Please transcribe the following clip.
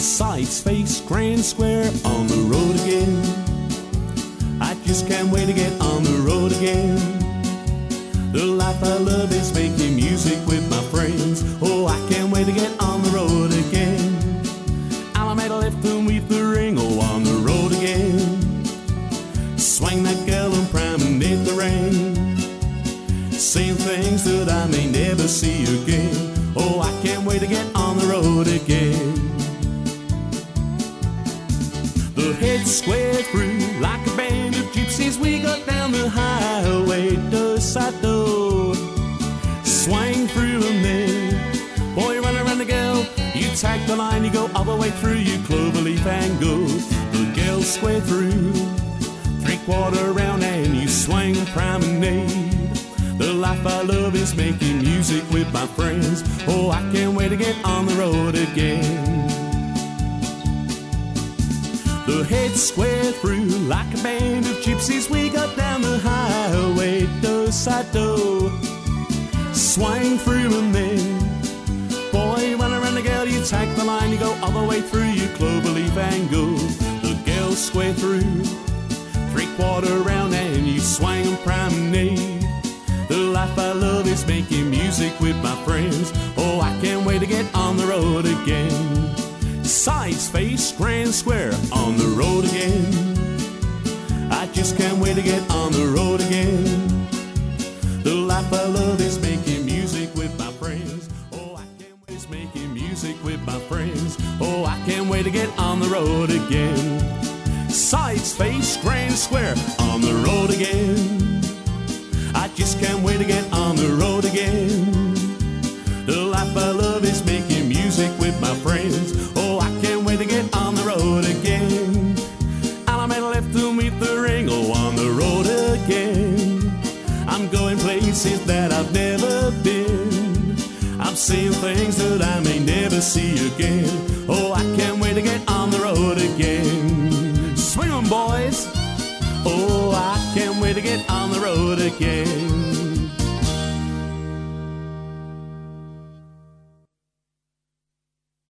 Sights, face, grand square, on the road again. I just can't wait to get on the road again. The life I love is making music with my friends. Oh, I can't wait to get on the road again. Alameda left and weave the ring, oh, on the road again. Swing that girl and promenade the rain. Saying things that I may never see again. Oh, I can't wait to get on the road again. The heads square through like a band of gypsies. We got down the highway, do side do. Swing through and then, boy, you run around the girl. You tag the line, you go all the way through. You cloverleaf and go. The girl square through, 3/4 round, and you swing promenade. The life I love is making music with my friends. Oh, I can't wait to get on the road again. The heads square through like a band of gypsies. We got down the highway, do side do. Swing through and then, boy, run around the girl. You take the line, you go all the way through. You cloverleaf and go. The girl square through, 3/4 round, and you swing and promenade. The life I love is making music with my friends. Oh, I can't wait to get on the road again. Sights, face, grand square, on the road again. I just can't wait to get on the road again. The life I love is making music with my friends. Oh, I can't wait to making music with my friends. Oh, I can't wait to get on the road again. Sights, face, grand square, on the road again. I just can't wait to get on the road again. The life I love is making music with my friends. Oh, I can't wait to get on the road again. Alameda left to meet the ring, oh, on the road again. I'm going places that I've never been. I'm seeing things that I may never see again. Oh, I can't wait to get on the road again. Swing 'em, boys. Oh, I can't wait to get on the road again.